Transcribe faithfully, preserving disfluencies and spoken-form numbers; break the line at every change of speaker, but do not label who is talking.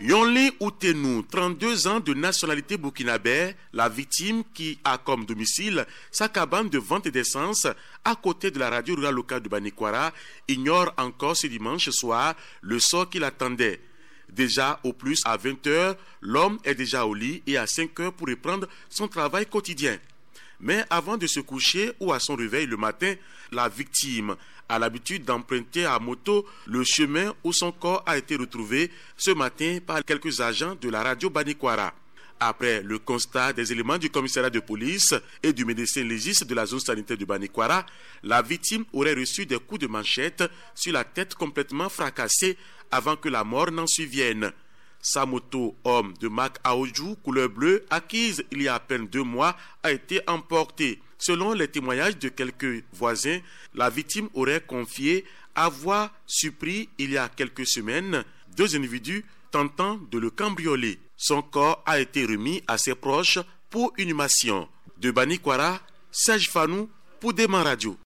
Yonli Outenou, trente-deux ans de nationalité burkinabé, la victime qui a comme domicile sa cabane de vente d'essence à côté de la radio rurale locale de Banikwara, ignore encore ce dimanche soir le sort qui l'attendait. Déjà au plus à vingt heures, l'homme est déjà au lit et à cinq heures pour reprendre son travail quotidien. Mais avant de se coucher ou à son réveil le matin, la victime a l'habitude d'emprunter à moto le chemin où son corps a été retrouvé ce matin par quelques agents de la radio Banikwara. Après le constat des éléments du commissariat de police et du médecin légiste de la zone sanitaire de Banikwara, la victime aurait reçu des coups de manchette sur la tête complètement fracassée avant que la mort n'en survienne. Sa moto homme de marque Aoju couleur bleue, acquise il y a à peine deux mois, a été emportée. Selon les témoignages de quelques voisins, la victime aurait confié avoir surpris il y a quelques semaines deux individus tentant de le cambrioler. Son corps a été remis à ses proches pour inhumation. De Banikwara, Serge Fanou pour Déman Radio.